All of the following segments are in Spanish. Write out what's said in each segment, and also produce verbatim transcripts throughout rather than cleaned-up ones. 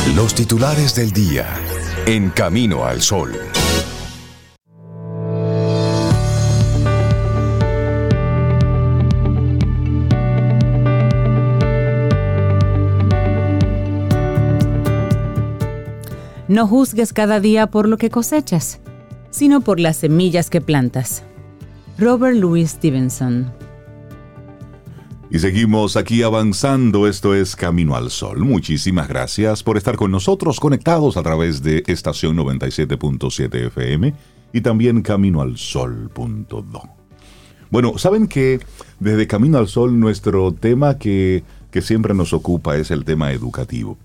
Los titulares del día en Camino al Sol. No juzgues cada día por lo que cosechas, sino por las semillas que plantas. Robert Louis Stevenson. Y seguimos aquí avanzando, esto es Camino al Sol. Muchísimas gracias por estar con nosotros, conectados a través de estación noventa y siete punto siete F M y también camino al sol punto do. Bueno, saben que desde Camino al Sol nuestro tema que, que siempre nos ocupa es el tema educativo.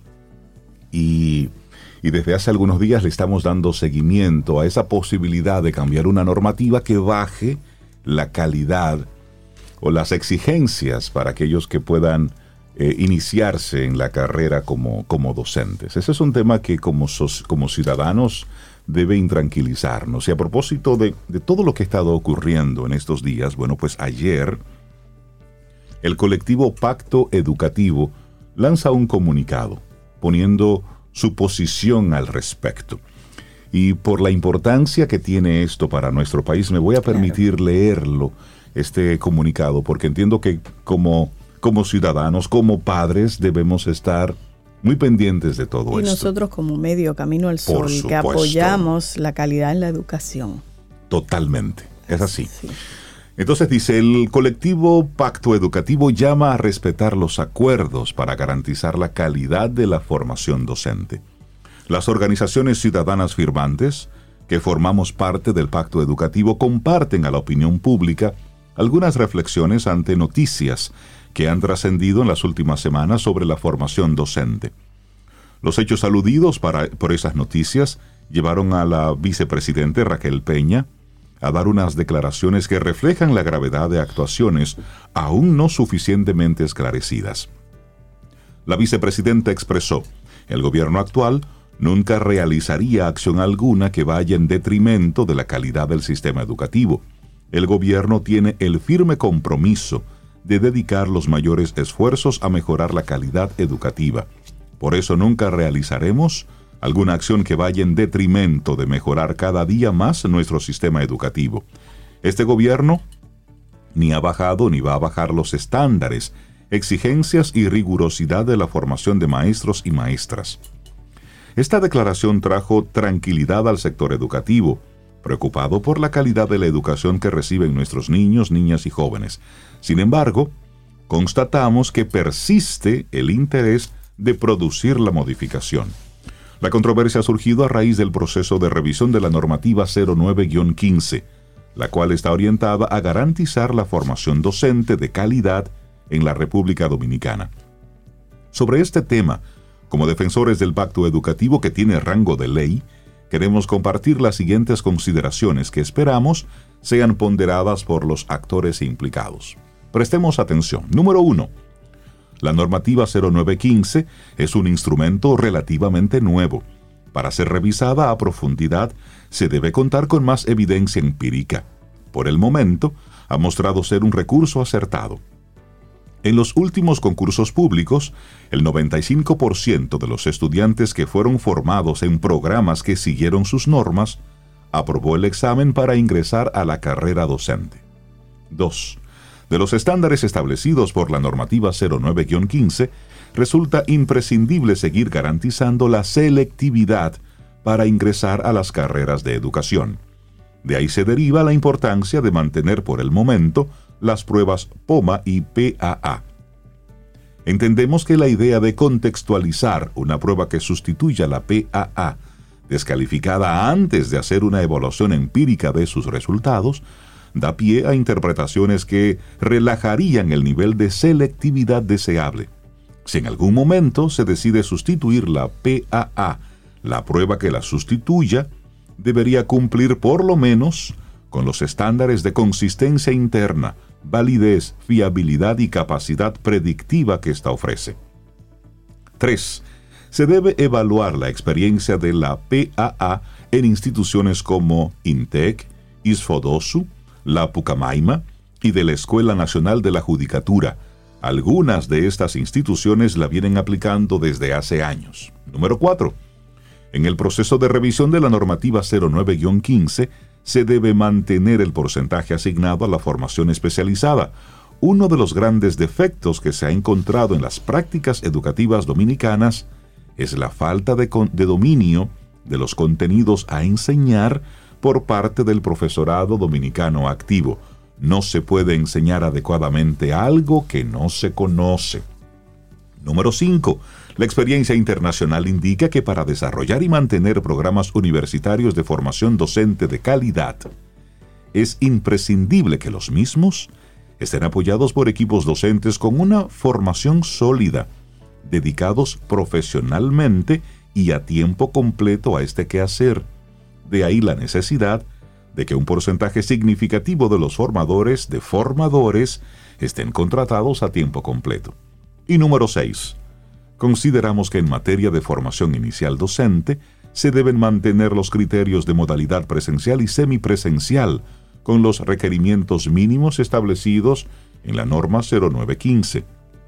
Y, y desde hace algunos días le estamos dando seguimiento a esa posibilidad de cambiar una normativa que baje la calidad o las exigencias para aquellos que puedan eh, iniciarse en la carrera como, como docentes. Ese es un tema que como, so- como ciudadanos debe intranquilizarnos. Y a propósito de, de todo lo que ha estado ocurriendo en estos días, bueno, pues ayer el colectivo Pacto Educativo lanza un comunicado poniendo su posición al respecto. Y por la importancia que tiene esto para nuestro país, me voy a permitir claro. leerlo, este comunicado, porque entiendo que como, como ciudadanos, como padres, debemos estar muy pendientes de todo y esto. Y nosotros como medio Camino al Sol, que apoyamos la calidad en la educación. Totalmente, es así. Sí. Entonces dice, el colectivo Pacto Educativo llama a respetar los acuerdos para garantizar la calidad de la formación docente. Las organizaciones ciudadanas firmantes, que formamos parte del Pacto Educativo, comparten a la opinión pública algunas reflexiones ante noticias que han trascendido en las últimas semanas sobre la formación docente. Los hechos aludidos para, por esas noticias llevaron a la vicepresidente Raquel Peña a dar unas declaraciones que reflejan la gravedad de actuaciones aún no suficientemente esclarecidas. La vicepresidenta expresó: el gobierno actual nunca realizaría acción alguna que vaya en detrimento de la calidad del sistema educativo. El gobierno tiene el firme compromiso de dedicar los mayores esfuerzos a mejorar la calidad educativa. Por eso nunca realizaremos alguna acción que vaya en detrimento de mejorar cada día más nuestro sistema educativo. Este gobierno ni ha bajado ni va a bajar los estándares, exigencias y rigurosidad de la formación de maestros y maestras. Esta declaración trajo tranquilidad al sector educativo, preocupado por la calidad de la educación que reciben nuestros niños, niñas y jóvenes. Sin embargo, constatamos que persiste el interés de producir la modificación. La controversia ha surgido a raíz del proceso de revisión de la normativa cero nueve guión quince, la cual está orientada a garantizar la formación docente de calidad en la República Dominicana. Sobre este tema, como defensores del Pacto Educativo que tiene rango de ley, queremos compartir las siguientes consideraciones que esperamos sean ponderadas por los actores implicados. Prestemos atención. Número uno. La normativa cero nueve quince es un instrumento relativamente nuevo. Para ser revisada a profundidad, se debe contar con más evidencia empírica. Por el momento, ha mostrado ser un recurso acertado. En los últimos concursos públicos, el noventa y cinco por ciento de los estudiantes que fueron formados en programas que siguieron sus normas, aprobó el examen para ingresar a la carrera docente. dos. De los estándares establecidos por la normativa cero nueve guión quince, resulta imprescindible seguir garantizando la selectividad para ingresar a las carreras de educación. De ahí se deriva la importancia de mantener por el momento las pruebas POMA y P A A. Entendemos que la idea de contextualizar una prueba que sustituya la P A A, descalificada antes de hacer una evaluación empírica de sus resultados, da pie a interpretaciones que relajarían el nivel de selectividad deseable. Si en algún momento se decide sustituir la P A A, la prueba que la sustituya debería cumplir por lo menos con los estándares de consistencia interna, validez, fiabilidad y capacidad predictiva que ésta ofrece. tres. Se debe evaluar la experiencia de la P A A en instituciones como INTEC, ISFODOSU, la Pucamaima y de la Escuela Nacional de la Judicatura. Algunas de estas instituciones la vienen aplicando desde hace años. Número cuatro. En el proceso de revisión de la normativa cero nueve guión quince se debe mantener el porcentaje asignado a la formación especializada. Uno de los grandes defectos que se ha encontrado en las prácticas educativas dominicanas es la falta de, con- de dominio de los contenidos a enseñar por parte del profesorado dominicano activo. No se puede enseñar adecuadamente algo que no se conoce. Número cinco. La experiencia internacional indica que para desarrollar y mantener programas universitarios de formación docente de calidad, es imprescindible que los mismos estén apoyados por equipos docentes con una formación sólida, dedicados profesionalmente y a tiempo completo a este quehacer. De ahí la necesidad de que un porcentaje significativo de los formadores de formadores estén contratados a tiempo completo. Y número seis. Consideramos que en materia de formación inicial docente se deben mantener los criterios de modalidad presencial y semipresencial con los requerimientos mínimos establecidos en la norma cero nueve quince,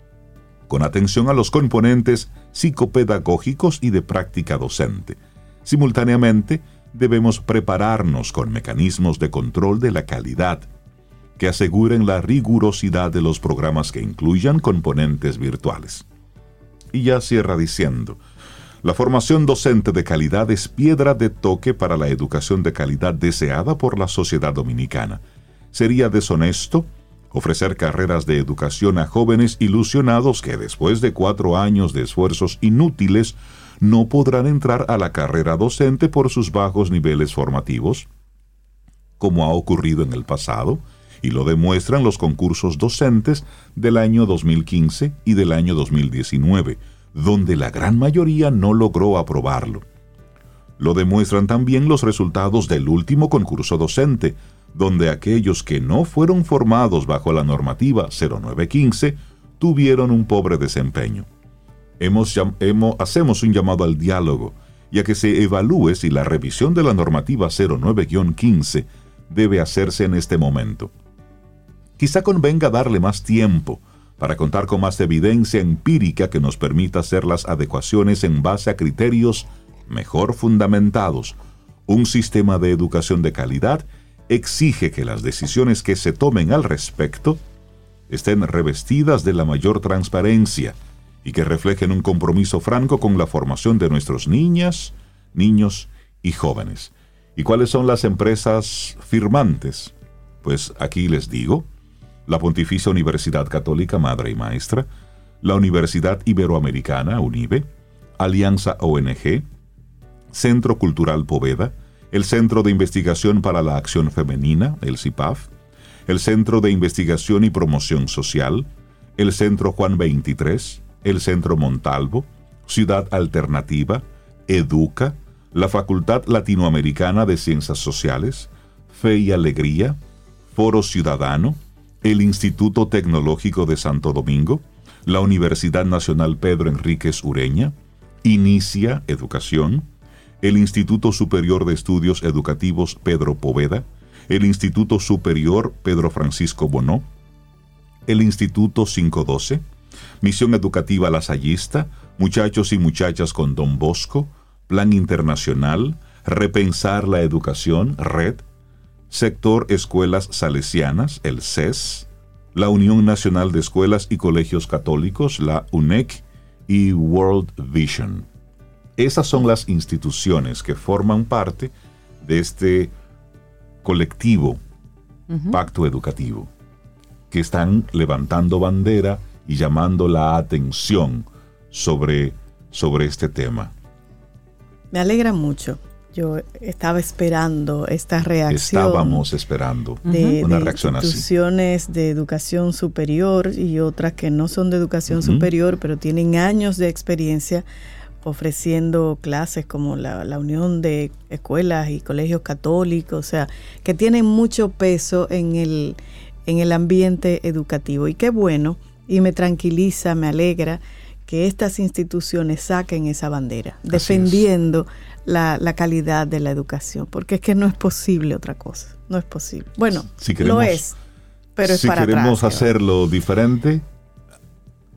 con atención a los componentes psicopedagógicos y de práctica docente. Simultáneamente, debemos prepararnos con mecanismos de control de la calidad que aseguren la rigurosidad de los programas que incluyan componentes virtuales. Y ya cierra diciendo, la formación docente de calidad es piedra de toque para la educación de calidad deseada por la sociedad dominicana. Sería deshonesto ofrecer carreras de educación a jóvenes ilusionados que después de cuatro años de esfuerzos inútiles no podrán entrar a la carrera docente por sus bajos niveles formativos, como ha ocurrido en el pasado, y lo demuestran los concursos docentes del año dos mil quince y del año dos mil diecinueve, donde la gran mayoría no logró aprobarlo. Lo demuestran también los resultados del último concurso docente, donde aquellos que no fueron formados bajo la normativa cero nueve quince tuvieron un pobre desempeño. Hemos, hemos, hacemos un llamado al diálogo y a que se evalúe si la revisión de la normativa cero nueve guión quince debe hacerse en este momento. Quizá convenga darle más tiempo para contar con más evidencia empírica que nos permita hacer las adecuaciones en base a criterios mejor fundamentados. Un sistema de educación de calidad exige que las decisiones que se tomen al respecto estén revestidas de la mayor transparencia y que reflejen un compromiso franco con la formación de nuestros niñas, niños y jóvenes. ¿Y cuáles son las empresas firmantes? Pues aquí les digo: la Pontificia Universidad Católica Madre y Maestra, la Universidad Iberoamericana, UNIBE, Alianza O N G, Centro Cultural Poveda, el Centro de Investigación para la Acción Femenina, el C I P A F, el Centro de Investigación y Promoción Social, el Centro Juan veintitrés, el Centro Montalvo, Ciudad Alternativa, Educa, la Facultad Latinoamericana de Ciencias Sociales, Fe y Alegría, Foro Ciudadano, el Instituto Tecnológico de Santo Domingo, la Universidad Nacional Pedro Enríquez Ureña, Inicia Educación, el Instituto Superior de Estudios Educativos Pedro Poveda, el Instituto Superior Pedro Francisco Bonó, el Instituto quinientos doce, Misión Educativa Lasallista, Muchachos y Muchachas con Don Bosco, Plan Internacional, Repensar la Educación, Red, Sector Escuelas Salesianas, el C E S, la Unión Nacional de Escuelas y Colegios Católicos, la U N E C, y World Vision. Esas son las instituciones que forman parte de este colectivo, uh-huh. Pacto Educativo, que están levantando bandera y llamando la atención sobre, sobre este tema. Me alegra mucho. Yo estaba esperando esta reacción. Estábamos esperando de, una de reacción así. Instituciones de educación superior y otras que no son de educación uh-huh. superior, pero tienen años de experiencia ofreciendo clases como la, la Unión de Escuelas y Colegios Católicos, o sea, que tienen mucho peso en el, en el ambiente educativo. Y qué bueno, y me tranquiliza, me alegra que estas instituciones saquen esa bandera, así defendiendo la, la calidad de la educación, porque es que no es posible otra cosa, no es posible. Bueno, si queremos, lo es, pero es si para atrás. Si queremos atrás, hacerlo diferente,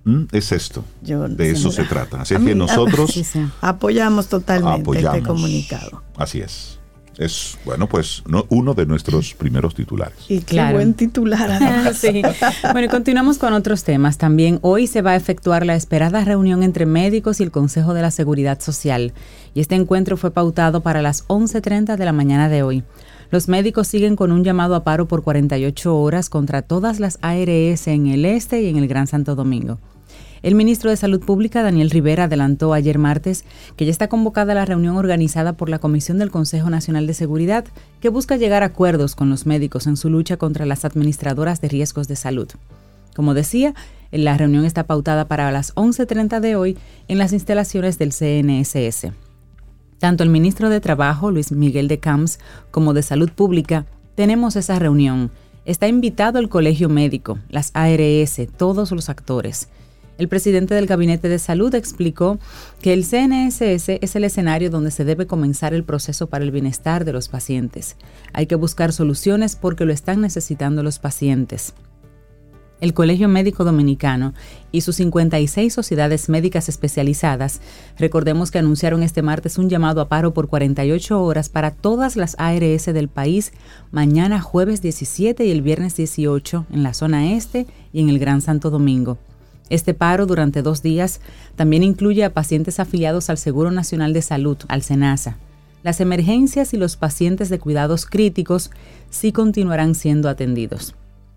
¿Mm? Es esto. Yo, de eso señora, se trata. Así a es mí, que nosotros sí, sí. apoyamos totalmente apoyamos. este comunicado. Así es. Es, bueno, pues no, uno de nuestros primeros titulares. Y qué Claro. buen titular, además. Sí. Bueno, y continuamos con otros temas. También hoy se va a efectuar la esperada reunión entre médicos y el Consejo de la Seguridad Social. Y este encuentro fue pautado para las once treinta de la mañana de hoy. Los médicos siguen con un llamado a paro por cuarenta y ocho horas contra todas las A R S en el este y en el Gran Santo Domingo. El ministro de Salud Pública, Daniel Rivera, adelantó ayer martes que ya está convocada la reunión organizada por la Comisión del Consejo Nacional de Seguridad, que busca llegar a acuerdos con los médicos en su lucha contra las administradoras de riesgos de salud. Como decía, la reunión está pautada para las once treinta de hoy en las instalaciones del C N S S. Tanto el ministro de Trabajo, Luis Miguel de Camps, como de Salud Pública, tenemos esa reunión. Está invitado el Colegio Médico, las A R S, todos los actores. El presidente del Gabinete de Salud explicó que el C N S S es el escenario donde se debe comenzar el proceso para el bienestar de los pacientes. Hay que buscar soluciones porque lo están necesitando los pacientes. El Colegio Médico Dominicano y sus cincuenta y seis sociedades médicas especializadas, recordemos que anunciaron este martes un llamado a paro por cuarenta y ocho horas para todas las A R S del país mañana jueves diecisiete y el viernes dieciocho en la zona este y en el Gran Santo Domingo. Este paro durante dos días también incluye a pacientes afiliados al Seguro Nacional de Salud, al SENASA. Las emergencias y los pacientes de cuidados críticos sí continuarán siendo atendidos.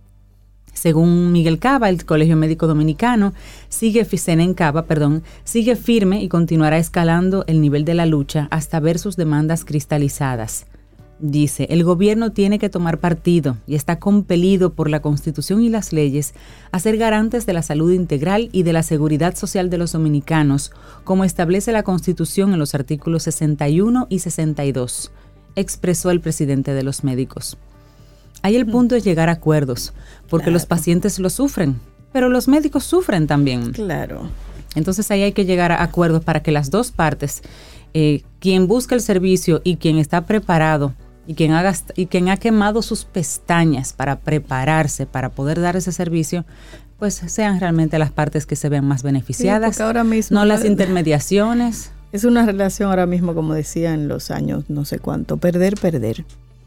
Según Miguel Cava, el Colegio Médico Dominicano sigue, Senen Cava, perdón, sigue firme y continuará escalando el nivel de la lucha hasta ver sus demandas cristalizadas. Dice, el gobierno tiene que tomar partido y está compelido por la Constitución y las leyes a ser garantes de la salud integral y de la seguridad social de los dominicanos, como establece la Constitución en los artículos sesenta y uno y sesenta y dos, expresó el presidente de los médicos. Ahí el punto es llegar a acuerdos, porque claro, los pacientes lo sufren, pero los médicos sufren también. Claro. Entonces ahí hay que llegar a acuerdos para que las dos partes, eh, quien busca el servicio y quien está preparado, y quien, ha gast- y quien ha quemado sus pestañas para prepararse, para poder dar ese servicio, pues sean realmente las partes que se vean más beneficiadas, sí, ahora mismo, no las intermediaciones. Es una relación ahora mismo, como decía en los años no sé cuánto, perder, perder.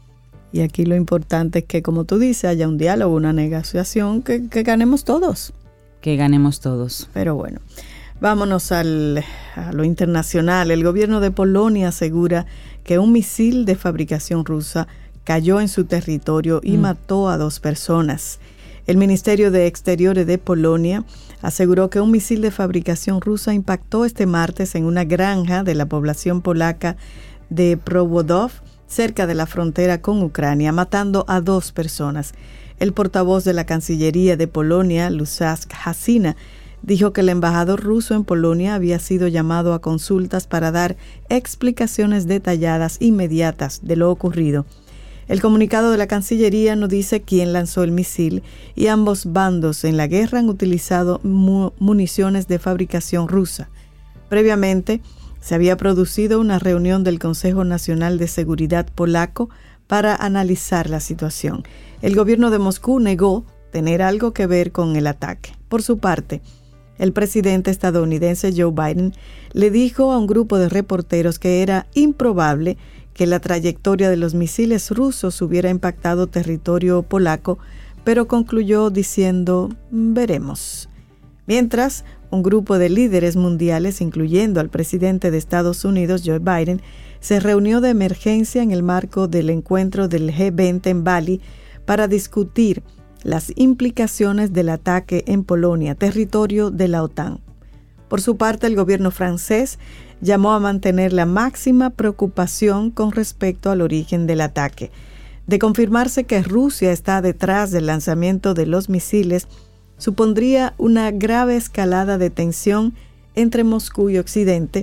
Y aquí lo importante es que, como tú dices, haya un diálogo, una negociación, que, que ganemos todos. Que ganemos todos. Pero bueno, vámonos al, a lo internacional. El gobierno de Polonia asegura que un misil de fabricación rusa cayó en su territorio y mm. mató a dos personas. El Ministerio de Exteriores de Polonia aseguró que un misil de fabricación rusa impactó este martes en una granja de la población polaca de Prowodów, cerca de la frontera con Ucrania, matando a dos personas. El portavoz de la Cancillería de Polonia, Lukasz Hasina, dijo que el embajador ruso en Polonia había sido llamado a consultas para dar explicaciones detalladas inmediatas de lo ocurrido. El comunicado de la Cancillería no dice quién lanzó el misil y ambos bandos en la guerra han utilizado mu- municiones de fabricación rusa. Previamente, se había producido una reunión del Consejo Nacional de Seguridad polaco para analizar la situación. El gobierno de Moscú negó tener algo que ver con el ataque. Por su parte, el presidente estadounidense Joe Biden le dijo a un grupo de reporteros que era improbable que la trayectoria de los misiles rusos hubiera impactado territorio polaco, pero concluyó diciendo, veremos. Mientras, un grupo de líderes mundiales, incluyendo al presidente de Estados Unidos, Joe Biden, se reunió de emergencia en el marco del encuentro del G veinte en Bali para discutir las implicaciones del ataque en Polonia, territorio de la OTAN. Por su parte, el gobierno francés llamó a mantener la máxima preocupación con respecto al origen del ataque. De confirmarse que Rusia está detrás del lanzamiento de los misiles, supondría una grave escalada de tensión entre Moscú y Occidente,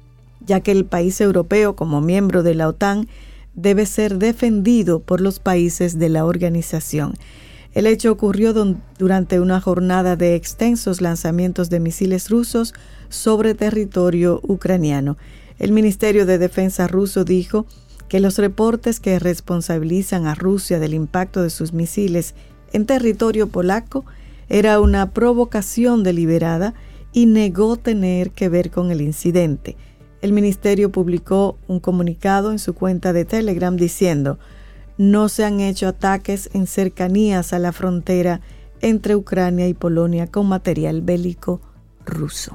ya que el país europeo, como miembro de la OTAN, debe ser defendido por los países de la organización. El hecho ocurrió don, durante una jornada de extensos lanzamientos de misiles rusos sobre territorio ucraniano. El Ministerio de Defensa ruso dijo que los reportes que responsabilizan a Rusia del impacto de sus misiles en territorio polaco era una provocación deliberada y negó tener que ver con el incidente. El ministerio publicó un comunicado en su cuenta de Telegram diciendo: no se han hecho ataques en cercanías a la frontera entre Ucrania y Polonia con material bélico ruso.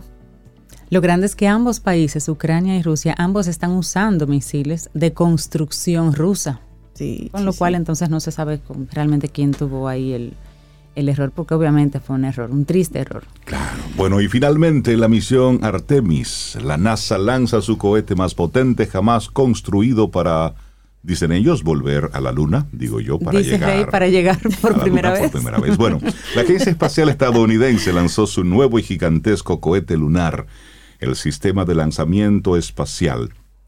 Lo grande es que ambos países, Ucrania y Rusia, ambos están usando misiles de construcción rusa. Sí, con sí, lo cual sí. entonces no se sabe realmente quién tuvo ahí el, el error, porque obviamente fue un error, un triste error. Claro. Bueno, y finalmente la misión Artemis. La NASA lanza su cohete más potente jamás construido para, dicen ellos, volver a la Luna, digo yo, para Dice llegar. Rey, para llegar por a la primera Luna vez. por primera vez. Bueno, la Agencia Espacial Estadounidense lanzó su nuevo y gigantesco cohete lunar, el Sistema de Lanzamiento Espacial,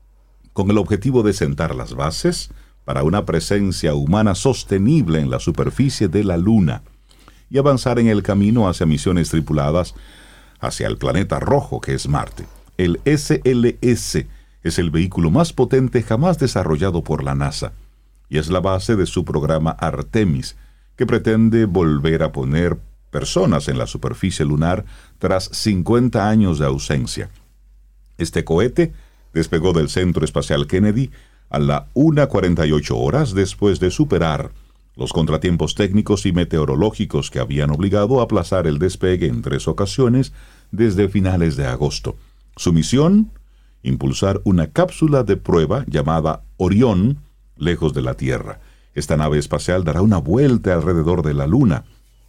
con el objetivo de sentar las bases para una presencia humana sostenible en la superficie de la Luna y avanzar en el camino hacia misiones tripuladas hacia el planeta rojo que es Marte. El S L S es el vehículo más potente jamás desarrollado por la NASA y es la base de su programa Artemis, que pretende volver a poner personas en la superficie lunar tras cincuenta años de ausencia. Este cohete despegó del Centro Espacial Kennedy a la una cuarenta y ocho horas después de superar los contratiempos técnicos y meteorológicos que habían obligado a aplazar el despegue en tres ocasiones desde finales de agosto. Su misión: impulsar una cápsula de prueba llamada Orión lejos de la Tierra. Esta nave espacial dará una vuelta alrededor de la Luna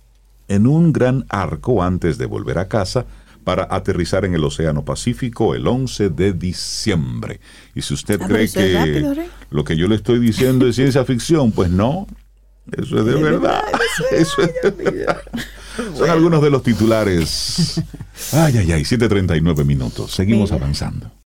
en un gran arco antes de volver a casa para aterrizar en el Océano Pacífico el once de diciembre. Y si usted Ah, cree pero eso es que rápido, Rey. lo que yo le estoy diciendo es ciencia ficción, pues no, eso es de Es verdad. verdad, Eso es de verdad. Son algunos de los titulares. Ay, ay, ay, siete treinta y nueve minutos. Seguimos Mira. avanzando.